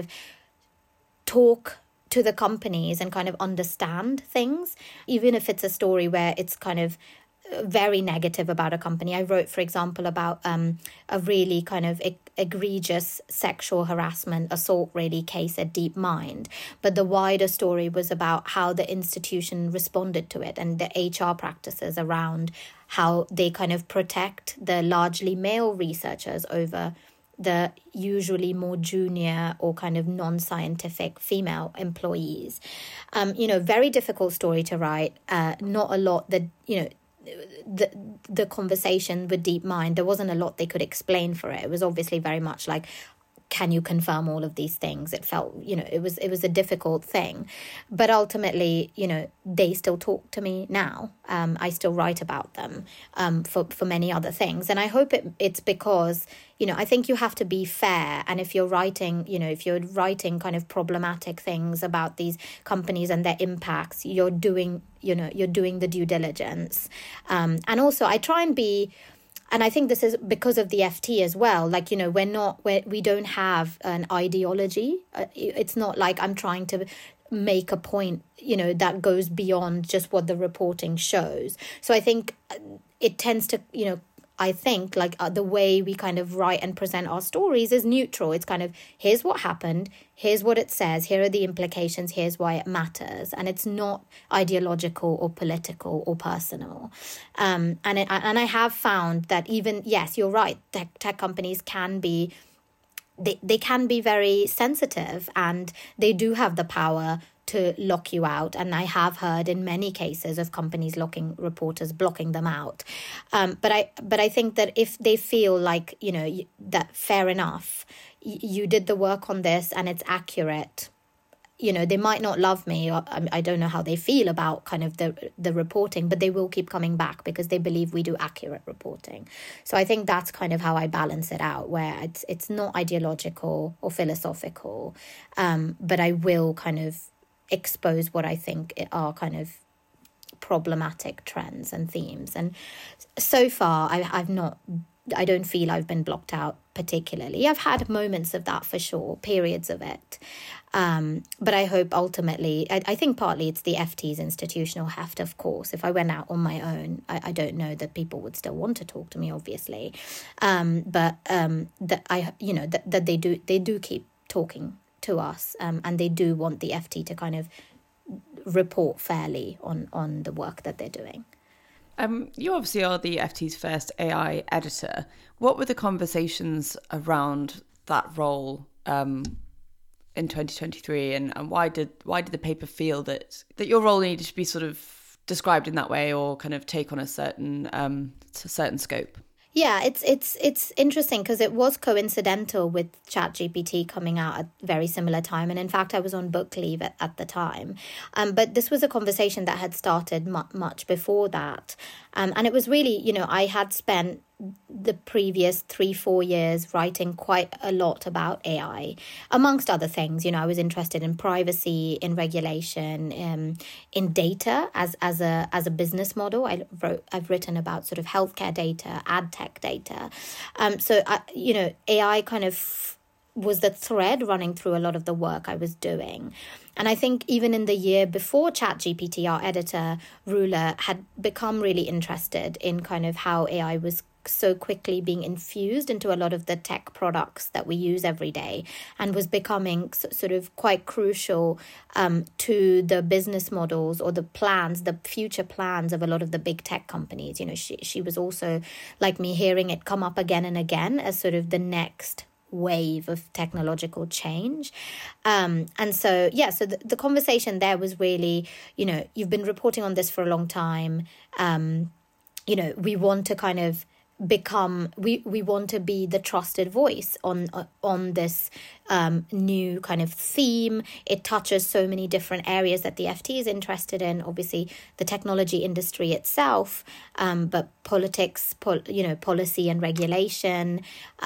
talk to the companies and kind of understand things, even if it's a story where it's kind of very negative about a company. I wrote, for example, about um, a really kind of e- egregious sexual harassment assault really case at DeepMind. But the wider story was about how the institution responded to it and the H R practices around how they kind of protect the largely male researchers over the usually more junior or kind of non-scientific female employees. Um, you know, very difficult story to write. Uh, not a lot that, you know, the the conversation with DeepMind, there wasn't a lot they could explain for it. It was obviously very much like, can you confirm all of these things? It felt, you know, it was it was a difficult thing. But ultimately, you know, they still talk to me now. Um, I still write about them um, for, for many other things. And I hope it, it's because, you know, I think you have to be fair. And if you're writing, you know, if you're writing kind of problematic things about these companies and their impacts, you're doing, you know, you're doing the due diligence. Um, and also I try and be, and I think this is because of the F T as well. Like, you know, we're not, we're, we don't have an ideology. Uh, it's not like I'm trying to make a point, you know, that goes beyond just what the reporting shows. So I think it tends to, you know, I think like uh, the way we kind of write and present our stories is neutral. It's kind of, here's what happened, here's what it says, here are the implications, here's why it matters. And it's not ideological or political or personal. Um, and, it, and I have found that even, yes, you're right, tech, tech companies can be, they, they can be very sensitive, and they do have the power to lock you out. And I have heard in many cases of companies locking reporters, blocking them out. Um, but I but I think that if they feel like, you know, that fair enough, you did the work on this and it's accurate, you know, they might not love me, or I don't know how they feel about kind of the the reporting, but they will keep coming back because they believe we do accurate reporting. So I think that's kind of how I balance it out, where it's it's not ideological or philosophical, um, but I will kind of expose what I think are kind of problematic trends and themes. And so far, I, I've not, I don't feel I've been blocked out particularly. I've had moments of that for sure, periods of it. Um, but I hope ultimately, I, I think partly it's the F T's institutional heft, of course. If I went out on my own, I, I don't know that people would still want to talk to me, obviously. Um, but um, that I, you know, that, that they do, they do keep talking to us, um, and they do want the F T to kind of report fairly on, on the work that they're doing. Um, you obviously are the F T's first A I editor. What were the conversations around that role um, in twenty twenty-three, and, and why did why did the paper feel that, that your role needed to be sort of described in that way, or kind of take on a certain um, a certain scope? Yeah, it's it's it's interesting because it was coincidental with ChatGPT coming out at a very similar time. And in fact, I was on book leave at, at the time. Um, but this was a conversation that had started mu- much before that. Um, and it was really, you know, I had spent the previous three, four years writing quite a lot about A I, amongst other things. You know, I was interested in privacy, in regulation, um, in data as as a as a business model. I wrote, I've written about sort of healthcare data, ad tech data. Um, so, I, you know, A I kind of was the thread running through a lot of the work I was doing. And I think even in the year before ChatGPT, our editor, Rula, had become really interested in kind of how A I was so quickly being infused into a lot of the tech products that we use every day, and was becoming sort of quite crucial um, to the business models or the plans, the future plans of a lot of the big tech companies. You know, she, she was also, like me, hearing it come up again and again as sort of the next wave of technological change. Um, and so, yeah, so the, the conversation there was really, you know, you've been reporting on this for a long time. Um, you know, we want to kind of become we we want to be the trusted voice on uh, on this um new kind of theme. It touches so many different areas that the F T is interested in, obviously the technology industry itself, um but politics, pol- you know policy and regulation,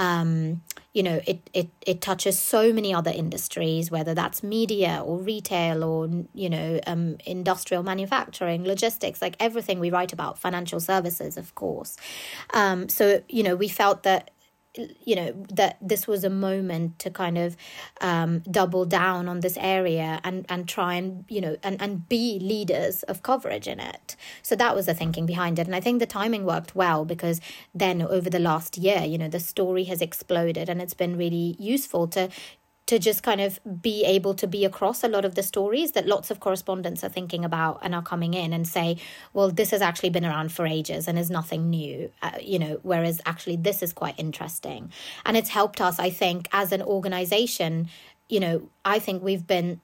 um you know it it it touches so many other industries, whether that's media or retail or you know um industrial manufacturing, logistics, like everything we write about, financial services, of course. um So, you know, we felt that, you know, that this was a moment to kind of um, double down on this area and, and try and, you know, and, and be leaders of coverage in it. So that was the thinking behind it. And I think the timing worked well, because then over the last year, you know, the story has exploded, and it's been really useful to to just kind of be able to be across a lot of the stories that lots of correspondents are thinking about and are coming in and say, well, this has actually been around for ages and is nothing new, uh, you know, whereas actually this is quite interesting. And it's helped us, I think, as an organization. You know, I think we've been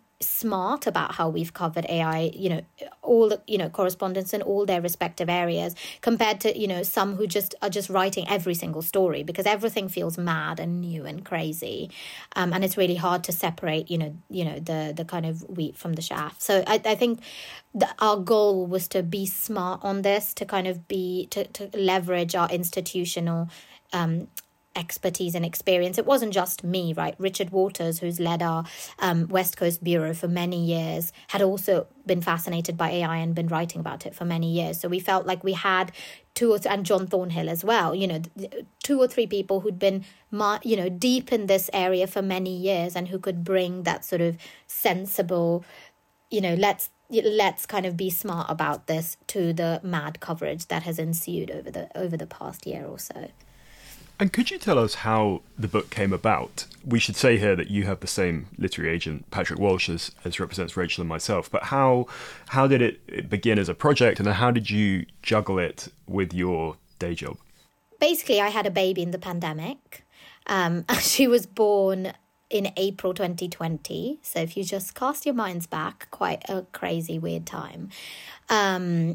smart about how we've covered A I, you know, all the, you know, correspondents in all their respective areas, compared to, you know, some who just are just writing every single story, because everything feels mad and new and crazy. Um, and it's really hard to separate, you know, you know, the, the kind of wheat from the chaff. So I, I think that our goal was to be smart on this, to kind of be, to, to leverage our institutional um expertise and experience. It wasn't just me, right? Richard Waters, who's led our um, West Coast bureau for many years, had also been fascinated by A I and been writing about it for many years. So we felt like we had two or th- and John Thornhill as well, you know, two or three people who'd been, you know, deep in this area for many years and who could bring that sort of sensible, you know, let's let's kind of be smart about this to the mad coverage that has ensued over the over the past year or so. And could you tell us how the book came about? We should say here that you have the same literary agent, Patrick Walsh, as, as represents Rachel and myself. But how how did it begin as a project, and then how did you juggle it with your day job? Basically, I had a baby in the pandemic. Um, she was born in April twenty twenty. So if you just cast your minds back, quite a crazy, weird time. Um,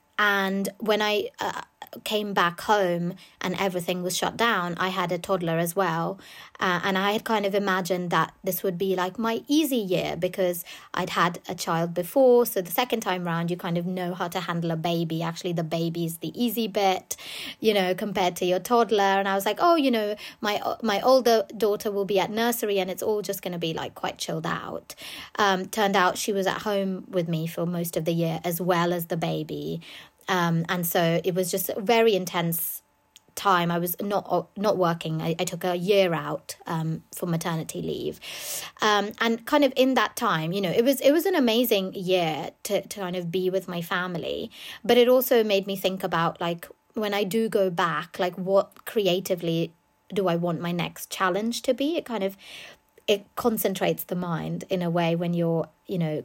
and when I... Uh, came back home and everything was shut down, I had a toddler as well, uh, and I had kind of imagined that this would be like my easy year, because I'd had a child before. So the second time round, you kind of know how to handle a baby. Actually, the baby's the easy bit, you know, compared to your toddler. And I was like, oh, you know, my my older daughter will be at nursery and it's all just going to be like quite chilled out. Um, turned out she was at home with me for most of the year, as well as the baby. Um, and so it was just a very intense time. I was not not working. I, I took a year out um, for maternity leave, um, and kind of in that time, you know, it was it was an amazing year to to kind of be with my family. But it also made me think about, like, when I do go back, like, what creatively do I want my next challenge to be? It kind of it concentrates the mind in a way when you're, you know,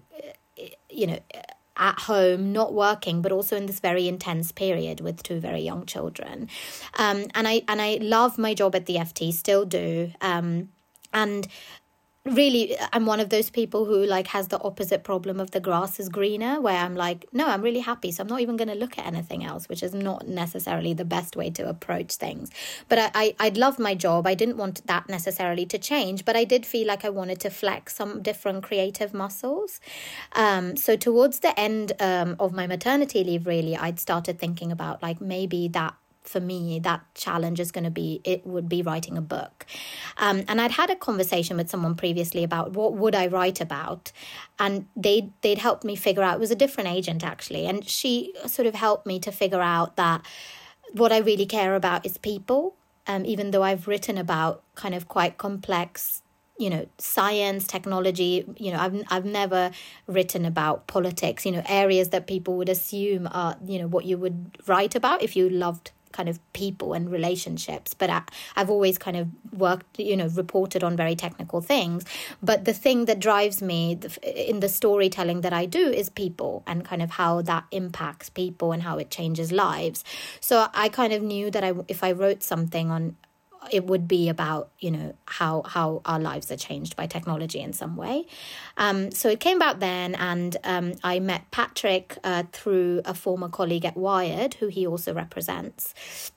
you know. at home, not working, but also in this very intense period with two very young children. Um, and I and I love my job at the F T, still do. Um, and really, I'm one of those people who, like, has the opposite problem of the grass is greener, where I'm like, no, I'm really happy, so I'm not even going to look at anything else, which is not necessarily the best way to approach things. But I, I, I loved my job. I didn't want that necessarily to change, but I did feel like I wanted to flex some different creative muscles. Um, so towards the end um, of my maternity leave, really, I'd started thinking about, like, maybe that for me, that challenge is going to be, it would be writing a book. Um, and I'd had a conversation with someone previously about what would I write about. And they'd, they'd helped me figure out, it was a different agent actually. And she sort of helped me to figure out that what I really care about is people. Um, even though I've written about kind of quite complex, you know, science, technology, you know, I've I've never written about politics, you know, areas that people would assume are, you know, what you would write about if you loved kind of people and relationships. But I, I've always kind of worked, you know, reported on very technical things. But the thing that drives me in the storytelling that I do is people, and kind of how that impacts people and how it changes lives. So I kind of knew that I, if I wrote something on, it would be about, you know, how how our lives are changed by technology in some way. Um, so it came about then, and um, I met Patrick uh, through a former colleague at Wired, who he also represents.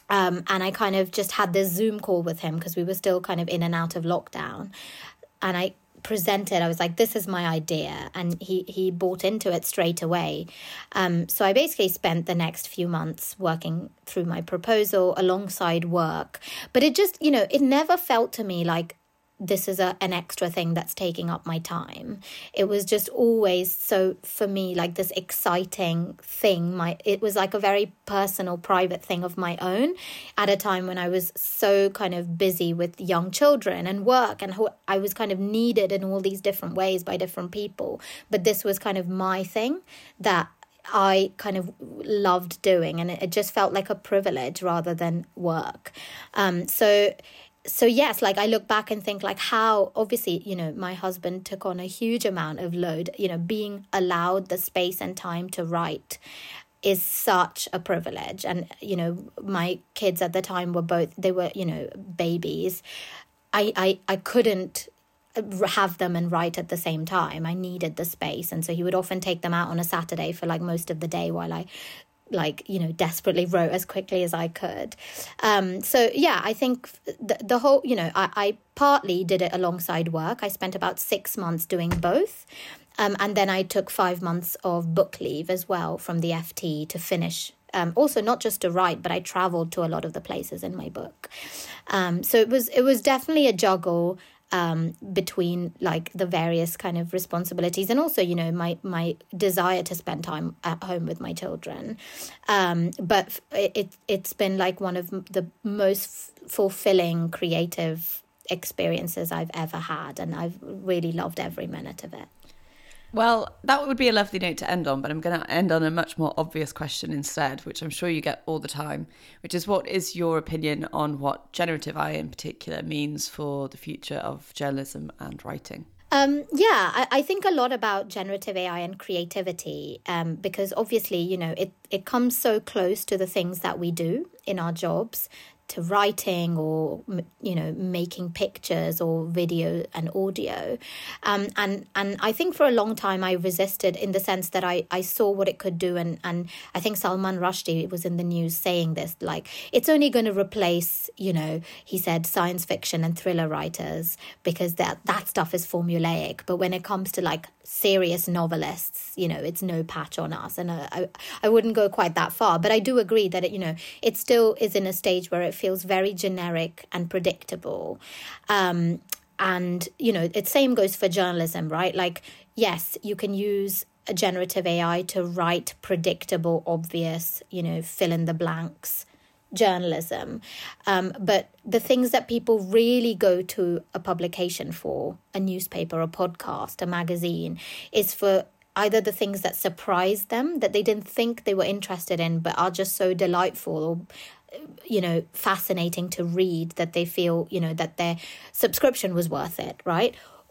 Um, and I kind of just had this Zoom call with him because we were still kind of in and out of lockdown. And I presented, I was like, this is my idea. And he, he bought into it straight away. Um, so I basically spent the next few months working through my proposal alongside work. But it just, you know, it never felt to me like this is a, an extra thing that's taking up my time. It was just always so, for me, like this exciting thing. My it was like a very personal, private thing of my own at a time when I was so kind of busy with young children and work, and how I was kind of needed in all these different ways by different people. But this was kind of my thing that I kind of loved doing, and it, it just felt like a privilege rather than work. Um, so So yes, like I look back and think like how, obviously, you know, my husband took on a huge amount of load, you know, being allowed the space and time to write is such a privilege. And, you know, my kids at the time were both, they were, you know, babies. I, I, I couldn't have them and write at the same time. I needed the space. And so he would often take them out on a Saturday for like most of the day while I like, you know, desperately wrote as quickly as I could. Um, so, yeah, I think the, the whole, you know, I, I partly did it alongside work. I spent about six months doing both. Um, and then I took five months of book leave as well from the F T to finish. Um, also, not just to write, but I traveled to a lot of the places in my book. Um, so it was it was definitely a juggle um between like the various kind of responsibilities, and also, you know, my my desire to spend time at home with my children, um but it it's been like one of the most f- fulfilling creative experiences I've ever had, and I've really loved every minute of it. Well, that would be a lovely note to end on, but I'm going to end on a much more obvious question instead, which I'm sure you get all the time, which is, what is your opinion on what generative A I in particular means for the future of journalism and writing? Um, yeah, I, I think a lot about generative A I and creativity, um, because obviously, you know, it, it comes so close to the things that we do in our jobs, to writing or, you know, making pictures or video and audio. Um, and, and I think for a long time I resisted, in the sense that I, I saw what it could do. And, and I think Salman Rushdie was in the news saying this, like, it's only going to replace, you know, he said, science fiction and thriller writers, because that, that stuff is formulaic. But when it comes to like serious novelists, you know, it's no patch on us. And uh, I, I wouldn't go quite that far, but I do agree that, it, you know, it still is in a stage where it feels very generic and predictable. Um, and, you know, it same goes for journalism, right? Like, yes, you can use a generative A I to write predictable, obvious, you know, fill in the blanks journalism. Um, but the things that people really go to a publication for, a newspaper, a podcast, a magazine, is for either the things that surprise them, that they didn't think they were interested in, but are just so delightful or, you know, fascinating to read, that they feel, you know, that their subscription was worth it, right?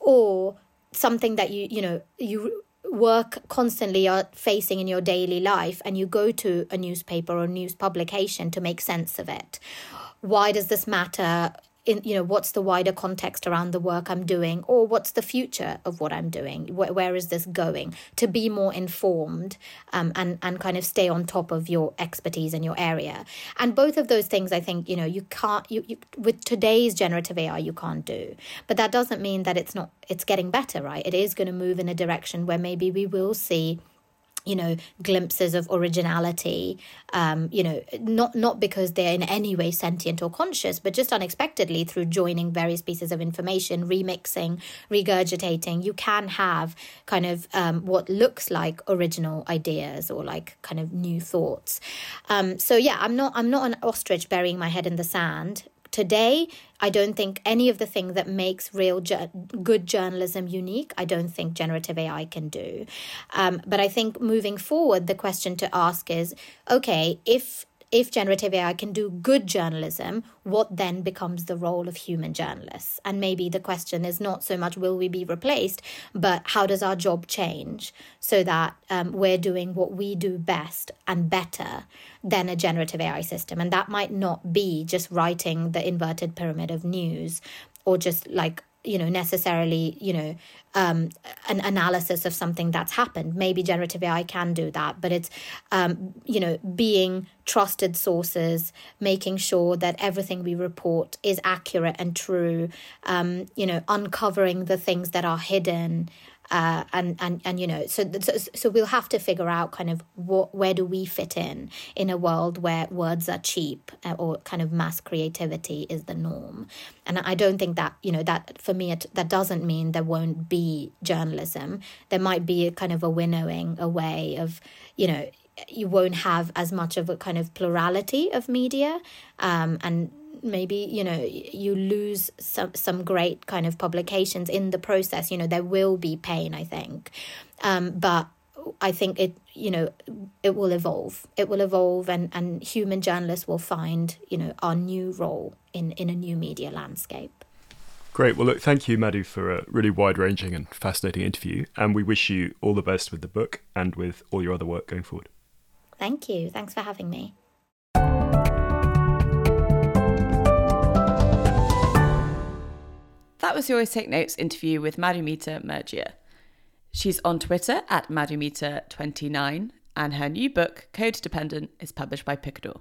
Or something that you, you know, you work constantly are facing in your daily life, and you go to a newspaper or news publication to make sense of it. Why does this matter? In, you know, what's the wider context around the work I'm doing, or what's the future of what I'm doing? Where, where is this going? To be more informed um, and, and kind of stay on top of your expertise in your area. And both of those things, I think, you know, you can't, you, you with today's generative A I, you can't do. But that doesn't mean that it's not, it's getting better, right? It is going to move in a direction where maybe we will see, you know, glimpses of originality, um, you know, not not because they're in any way sentient or conscious, but just unexpectedly through joining various pieces of information, remixing, regurgitating, you can have kind of um, what looks like original ideas or like kind of new thoughts. Um, so, yeah, I'm not I'm not an ostrich burying my head in the sand. Today, I don't think any of the things that makes real ju- good journalism unique, I don't think generative A I can do. Um, but I think moving forward, the question to ask is, okay, if if generative A I can do good journalism, what then becomes the role of human journalists? And maybe the question is not so much will we be replaced, but how does our job change so that um, we're doing what we do best and better than a generative A I system? And that might not be just writing the inverted pyramid of news, or just like, you know, necessarily, you know, um, an analysis of something that's happened. Maybe generative A I can do that, but it's, um, you know, being trusted sources, making sure that everything we report is accurate and true, um, you know, uncovering the things that are hidden. Uh, and, and, and, you know, so, so so we'll have to figure out kind of what, where do we fit in in a world where words are cheap or kind of mass creativity is the norm. And I don't think that, you know, that for me, it, that doesn't mean there won't be journalism. There might be a kind of a winnowing away of, you know, you won't have as much of a kind of plurality of media, um, and maybe, you know, you lose some some great kind of publications in the process. You know, there will be pain, I think. Um, but I think it, you know, it will evolve. It will evolve and, and human journalists will find, you know, our new role in, in a new media landscape. Great. Well, look, thank you, Madhu, for a really wide-ranging and fascinating interview. And we wish you all the best with the book and with all your other work going forward. Thank you. Thanks for having me. That was the Always Take Notes interview with Madhumita Murgia. She's on Twitter at Madhumita twenty-nine, and her new book, Code Dependent, is published by Picador.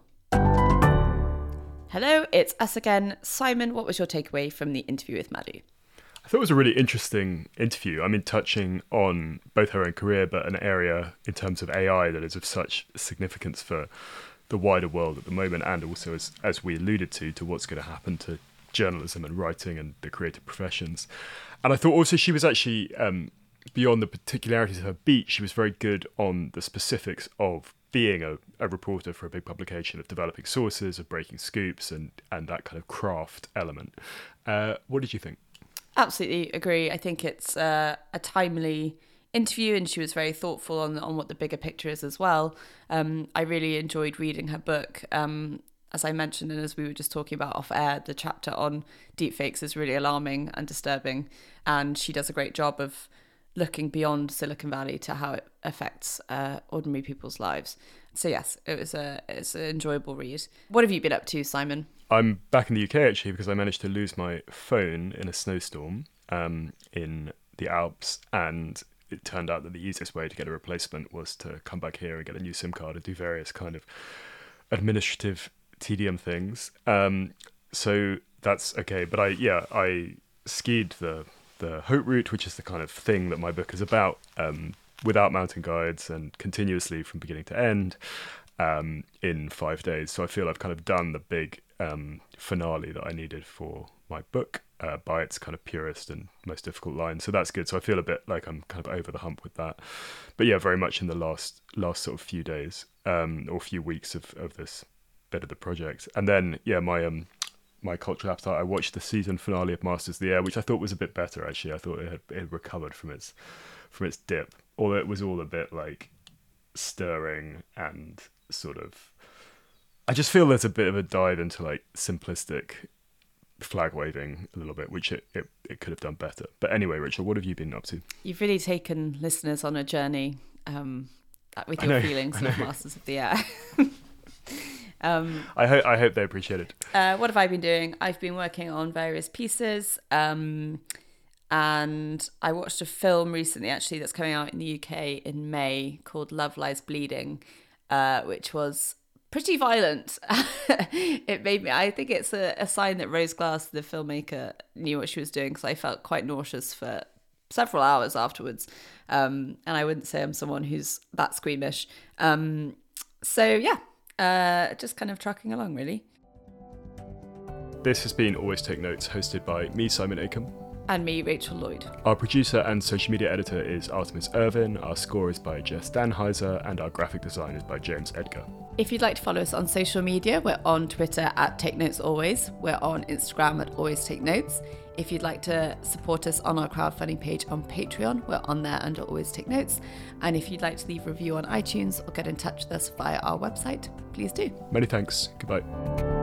Hello, it's us again. Simon, what was your takeaway from the interview with Madhu? I thought it was a really interesting interview. I mean, touching on both her own career, but an area in terms of A I that is of such significance for the wider world at the moment, and also, as, as we alluded to, to what's going to happen to journalism and writing and the creative professions. And I thought also she was actually, um, beyond the particularities of her beat, she was very good on the specifics of being a, a reporter for a big publication, of developing sources, of breaking scoops, and, and that kind of craft element. Uh, what did you think? Absolutely agree. I think it's uh, a timely interview, and she was very thoughtful on on what the bigger picture is as well. Um, I really enjoyed reading her book. Um, as I mentioned, and as we were just talking about off air, the chapter on deepfakes is really alarming and disturbing, and she does a great job of looking beyond Silicon Valley to how it affects uh, ordinary people's lives. So yes, it was a it's an enjoyable read. What have you been up to, Simon? I'm back in the U K actually, because I managed to lose my phone in a snowstorm um, in the Alps, and it turned out that the easiest way to get a replacement was to come back here and get a new SIM card and do various kind of administrative tedium things. Um, so that's okay. But I, yeah, I skied the the Haute route, which is the kind of thing that my book is about, um, without mountain guides and continuously from beginning to end, um, in five days. So I feel I've kind of done the big um, finale that I needed for my book uh, by its kind of purest and most difficult line. So that's good. So I feel a bit like I'm kind of over the hump with that. But yeah, very much in the last last sort of few days um, or few weeks of, of this bit of the project. And then, yeah, my um my cultural appetite, I watched the season finale of Masters of the Air, which I thought was a bit better, actually. I thought it had, it had recovered from its from its dip, although it was all a bit like stirring and sort of, I just feel there's a bit of a dive into like simplistic flag waving a little bit, which it, it, it could have done better. But anyway, Rachel, what have you been up to? You've really taken listeners on a journey um, with your feelings of Masters of the Air. um, I hope I hope they appreciate it. Uh, what have I been doing? I've been working on various pieces, um, and I watched a film recently, actually, that's coming out in the U K in May called Love Lies Bleeding, uh, which was pretty violent. It made me, I think it's a, a sign that Rose Glass, the filmmaker, knew what she was doing, because I felt quite nauseous for several hours afterwards. Um, and I wouldn't say I'm someone who's that squeamish. Um, so yeah, uh, just kind of trucking along, really. This has been Always Take Notes, hosted by me, Simon Acomb. And me, Rachel Lloyd. Our producer and social media editor is Artemis Irvin, our score is by Jess Danheiser, and our graphic design is by James Edgar. If you'd like to follow us on social media, we're on Twitter at Take Notes Always. We're on Instagram at Always Take Notes. If you'd like to support us on our crowdfunding page on Patreon, we're on there under Always Take Notes. And if you'd like to leave a review on iTunes or get in touch with us via our website, please do. Many thanks. Goodbye.